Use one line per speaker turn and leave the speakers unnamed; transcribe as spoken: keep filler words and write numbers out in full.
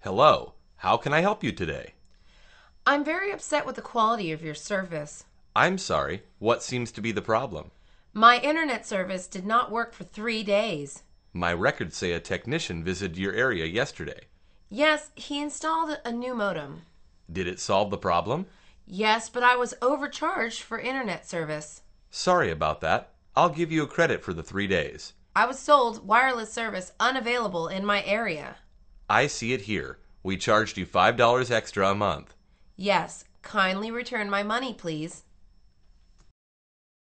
Hello, how can I help you today?
I'm very upset with the quality of your service.
I'm sorry, what seems to be the problem?
My internet service did not work for three days.
My records say a technician visited your area yesterday.
Yes, he installed a new modem.
Did it solve the problem?
Yes, but I was overcharged for internet service.
Sorry about that. I'll give you a credit for the three days.
I was sold wireless service unavailable in my area.
I see it here. We charged you five dollars extra a month.
Yes, kindly return my money, please.